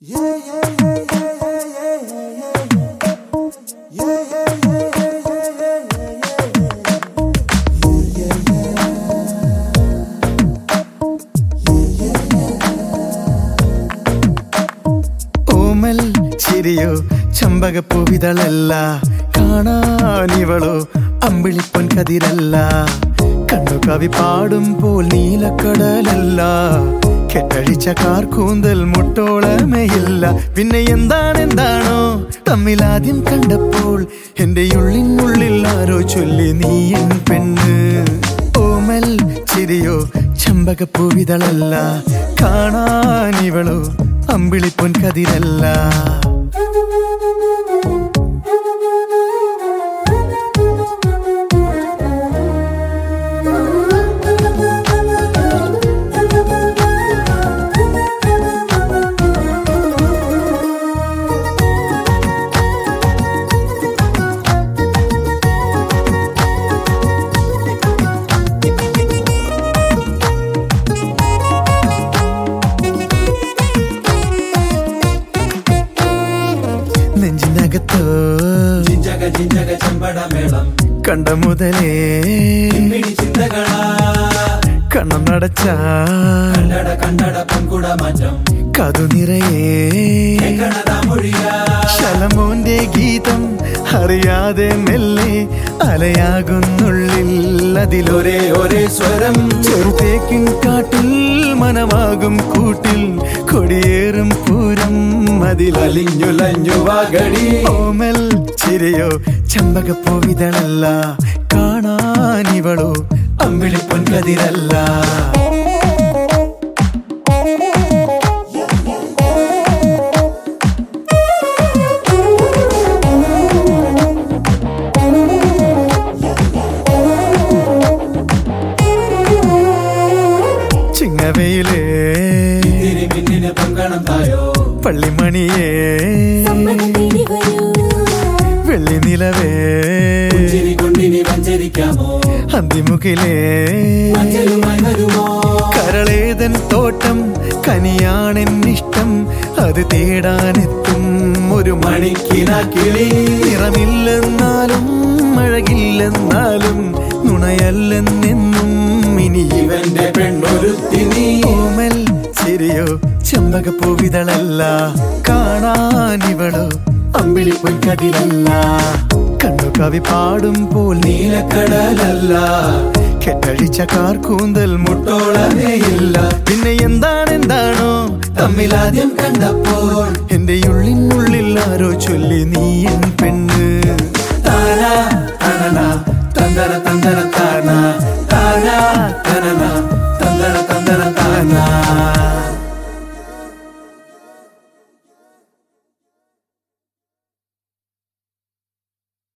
ഓമൽ ചിരിയോ ചമ്പകപ്പൂവിതളല്ല, കാണാനിവളോ അമ്പിളിപ്പൊൻ കതിരല്ല. കണ്ണു കവി പാടുമ്പോൾ നീലക്കടലല്ല, കെട്ടഴിച്ച കാർക്കൂന്തൽ മുട്ടോളമേയില്ല. പിന്നെ എന്താണെന്താണോ തമ്മിലാദ്യം കണ്ടപ്പോൾ എന്റെ ഉള്ളിനുള്ളിൽ ആരോ ചൊല്ലി നീ എൻ പെണ്ണ്. ഓമൽ ചിരിയോ ചമ്പകപ്പൂവിതളല്ല, കാണാനിവളോ അമ്പിളിപ്പൊൻ കതിരല്ല. നെഞ്ചിനകത്തോ കണ്ട മുതലേ കണ്ണം നടച്ച കതു നിറയേ ശലമോന്റെ ഗീതം അറിയാതെ മെല്ലെ അലയാകുന്നുള്ളിൽ. അതിലൊരേ ഒരേ സ്വരം ചെറുതേക്കിൻ കാട്ടിൽ മനമാകും കൂട്ടിൽ കൊടിയേറും പൂരം അതിലലിഞ്ഞുലഞ്ഞു വാഗടി. ഓമൽ ചിരിയോ ചമ്പകപ്പൂവിതളല്ല, കാണാനിവളോ അമ്പിളിപ്പൊൻ കതിരല്ല. ചിങ്ങവയിലേ പള്ളിമണിയേ വെള്ളി നിലവേ അന്തിമുകിലേ കരളേതൻ തോട്ടം കനിയാണെന്നിഷ്ടം അത് തേടാനെത്തും ഒരു മണിക്കിനാക്കിളി. നിറമില്ലെന്നാലും അഴകില്ലെന്നാലും നുണയല്ലെന്നെന്നും ഇനി ഇവന്റെ പെണ്ണൊരുത്തിനി. ഓമൽ ചിരിയോ ചമ്പകപ്പൂവിതളല്ല, കാണാനിവളോ അമ്പിളിപ്പൊൻ കതിരല്ല. കണ്ണു കവി പാടുമ്പോൾ നീലക്കടലല്ല, കെട്ടഴിച്ച കാർക്കൂന്തൽ മുട്ടോളമേയില്ല. പിന്നെ എന്താണെന്താണോ തമ്മിലാദ്യം കണ്ടപ്പോൾ എന്റെ ഉള്ളിനുള്ളിൽ ആരോ ചൊല്ലി നീ എൻ പെണ്ണ്. താന തനന തന്തര തന്തര താന താന തനന